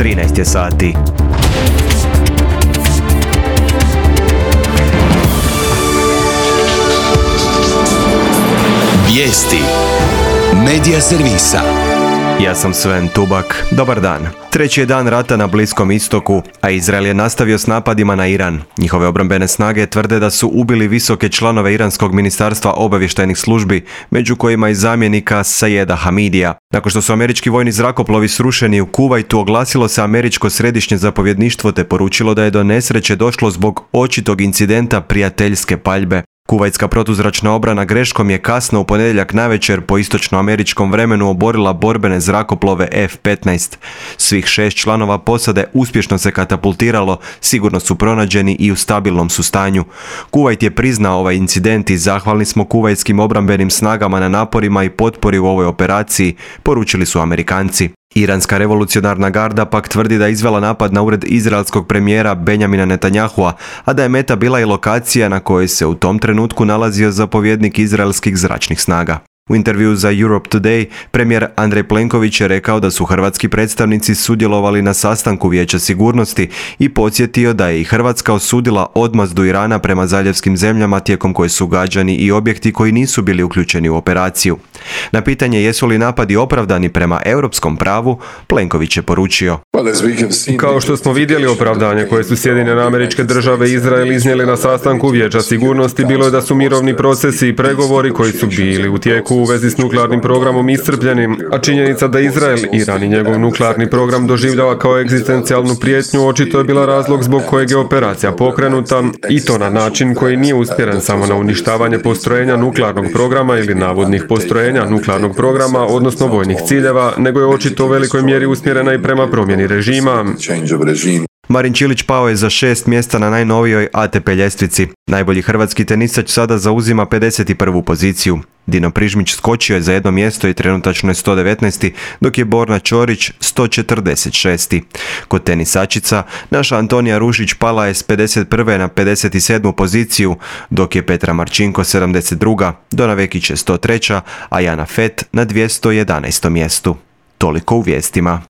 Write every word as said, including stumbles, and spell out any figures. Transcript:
trinaest je sati. Vijesti Medija servisa. Ja sam Sven Tubak. Dobar dan. Treći je dan rata na Bliskom istoku, a Izrael je nastavio s napadima na Iran. Njihove obrambene snage tvrde da su ubili visoke članove Iranskog ministarstva obavještajnih službi, među kojima i zamjenika Sajeda Hamidija. Nakon što su američki vojni zrakoplovi srušeni u Kuvajtu, oglasilo se američko središnje zapovjedništvo te poručilo da je do nesreće došlo zbog očitog incidenta prijateljske paljbe. Kuvajtska protuzračna obrana greškom je kasno u ponedjeljak navečer po istočnoameričkom vremenu oborila borbene zrakoplove F petnaest. Svih šest članova posade uspješno se katapultiralo, sigurno su pronađeni i u stabilnom su stanju. Kuvajt je priznao ovaj incident i zahvalni smo kuvajtskim obrambenim snagama na naporima i potpori u ovoj operaciji, poručili su Amerikanci. Iranska revolucionarna garda pak tvrdi da je izvela napad na ured izraelskog premijera Benjamina Netanyahua, a da je meta bila i lokacija na kojoj se u tom trenutku nalazio zapovjednik izraelskih zračnih snaga. U intervju za Europe Today, premijer Andrej Plenković je rekao da su hrvatski predstavnici sudjelovali na sastanku Vijeća sigurnosti i podsjetio da je i Hrvatska osudila odmazdu Irana prema zaljevskim zemljama tijekom koje su gađani i objekti koji nisu bili uključeni u operaciju. Na pitanje jesu li napadi opravdani prema europskom pravu, Plenković je poručio: Kao što smo vidjeli, opravdanje koje su Sjedinjene Američke Države i Izrael iznijeli na sastanku Vijeća sigurnosti bilo je da su mirovni procesi i pregovori koji su bili u tijeku u vezi s nuklearnim programom iscrpljeni, a činjenica da Izrael, Iran i njegov nuklearni program doživljava kao egzistencijalnu prijetnju očito je bila razlog zbog kojeg je operacija pokrenuta, i to na način koji nije usmjeren samo na uništavanje postrojenja nuklearnog programa ili navodnih postrojenja nuklearnog programa, odnosno vojnih ciljeva, nego je očito u velikoj mjeri usmjerena i prema promjeni režima. Marin Čilić pao je za šest mjesta na najnovijoj A T P ljestvici. Najbolji hrvatski tenisač sada zauzima pedeset prvu poziciju. Dino Prižmić skočio je za jedno mjesto i trenutačno je sto devetnaesti, dok je Borna Ćorić sto četrdeset šesti. Kod tenisačica, naša Antonija Ružić pala je s pedeset prve na pedeset sedmu poziciju, dok je Petra Marčinko sedamdeset druga, Dona Vekić je sto treća, a Jana Fet na dvjesto jedanaestom mjestu. Toliko u vijestima.